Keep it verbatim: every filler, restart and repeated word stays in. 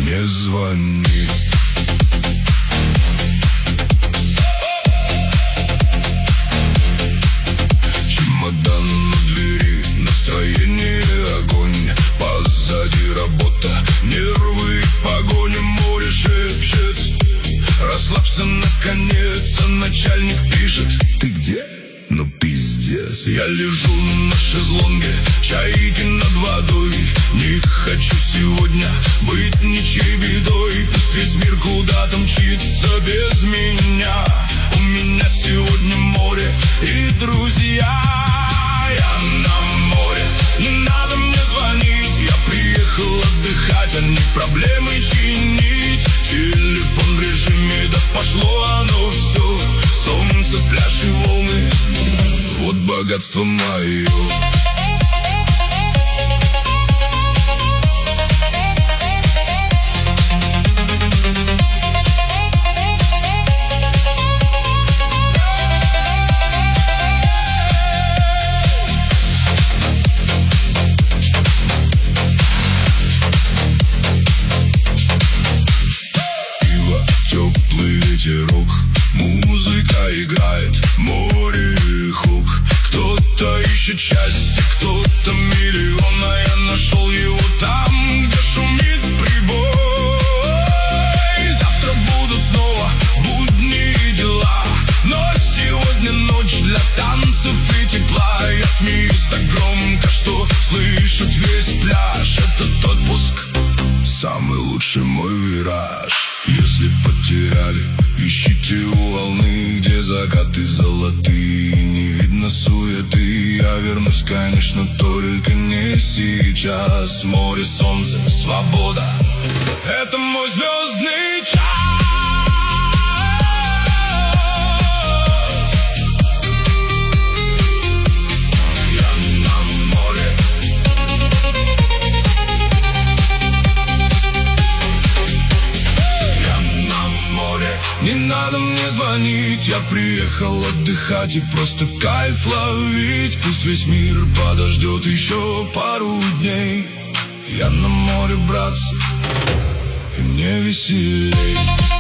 не звони. Чемодан на двери, настроение огонь. Позади работа, нервы, погоня, море шепчет. Расслабься, наконец, а начальник пишет: ты где? Ну пиздец. Я лежу на шезлонге, чайки над водой. Не хочу сегодня быть ничьей бедой. Пусть весь мир куда-то мчится без меня. У меня сегодня море и друзья. Я на море, не надо мне звонить. Я приехал отдыхать, а не проблемы чинить. Телефон в режиме, да пошло оно все. Солнце, пляж и волны, вот богатство мое. Ветерок, музыка играет, море и хук. Кто-то ищет счастье, кто-то миллион, а я нашел его там, где шумит прибой. Завтра будут снова будни и дела, но сегодня ночь для танцев и тепла. Я смеюсь так громко, что слышит весь пляж. Этот отпуск самый лучший мой вираж. Если потеряли, ищите у волны, где закаты золотые, не видно суеты. Я вернусь, конечно, только не сейчас. Море, солнце, свобода — это мой звездный час. Не надо мне звонить, я приехал отдыхать и просто кайф ловить. Пусть весь мир подождет еще пару дней. Я на море, братцы, и мне веселей.